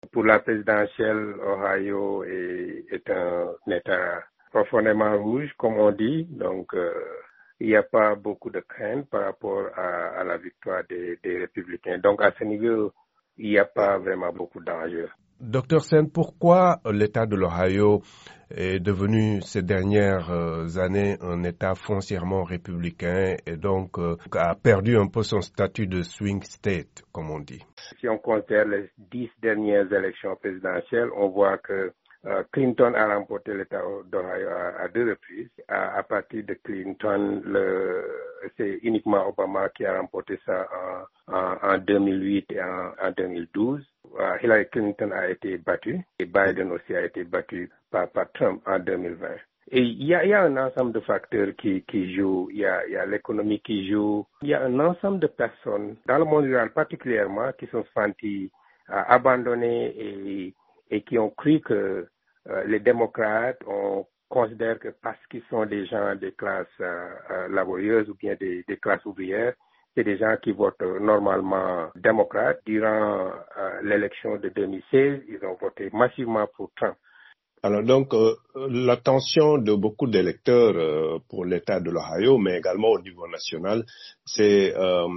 Pour la présidentielle, Ohio est un État profondément rouge, comme on dit. Donc, il n'y a pas beaucoup de crainte par rapport à la victoire des républicains. Donc, à ce niveau, il n'y a pas vraiment beaucoup d'enjeux. Docteur Sen, pourquoi l'État de l'Ohio est devenu ces dernières années un État foncièrement républicain et donc a perdu un peu son statut de swing state, comme on dit? Si on considère les 10 dernières élections présidentielles, on voit que Clinton a remporté l'État d'Ohio à 2 reprises. À partir de Clinton, c'est uniquement Obama qui a remporté ça en 2008 et en 2012. Hillary Clinton a été battue et Biden aussi a été battu par Trump en 2020. Et il y a un ensemble de facteurs qui jouent. Il y a l'économie qui joue. Il y a un ensemble de personnes, dans le monde rural particulièrement, qui sont senties abandonnées et qui ont cru que les démocrates, on considère que parce qu'ils sont des gens des classes laborieuses ou bien des classes ouvrières, c'est des gens qui votent normalement démocrates. Durant l'élection de 2016, ils ont voté massivement pour Trump. Alors donc, l'attention de beaucoup d'électeurs pour l'État de l'Ohio, mais également au niveau national, c'est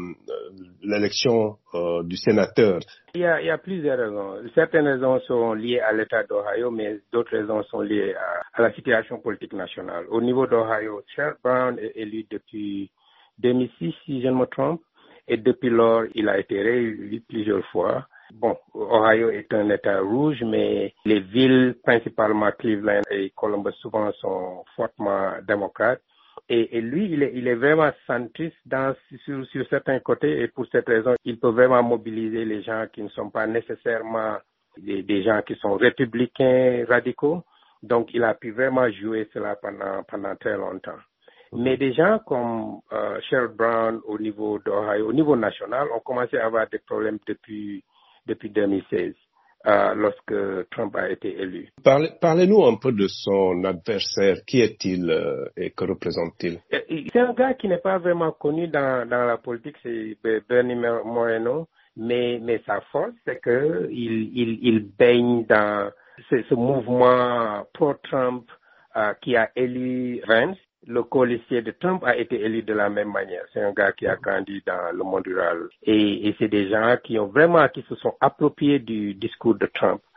l'élection du sénateur. Il y a plusieurs raisons. Certaines raisons sont liées à l'État d'Ohio, mais d'autres raisons sont liées à la situation politique nationale. Au niveau d'Ohio, Sherrod Brown est élu depuis 2006, si je ne me trompe, et depuis lors, il a été réélu plusieurs fois. Bon, Ohio est un État rouge, mais les villes, principalement Cleveland et Columbus, souvent sont fortement démocrates. Et lui, il est vraiment centriste sur certains côtés, et pour cette raison, il peut vraiment mobiliser les gens qui ne sont pas nécessairement des gens qui sont républicains radicaux. Donc, il a pu vraiment jouer cela pendant très longtemps. Mais des gens comme Sherrod Brown au niveau d'Ohio, au niveau national, ont commencé à avoir des problèmes depuis 2016, lorsque Trump a été élu. Parlez-nous un peu de son adversaire. Qui est-il et que représente-t-il? C'est un gars qui n'est pas vraiment connu dans la politique, c'est Bernie Moreno, mais sa force, c'est que il baigne dans ce mouvement pro-Trump qui a élu Vance. Le colistier de Trump a été élu de la même manière. C'est un gars qui a grandi dans le monde rural. Et c'est des gens qui se sont appropriés du discours de Trump.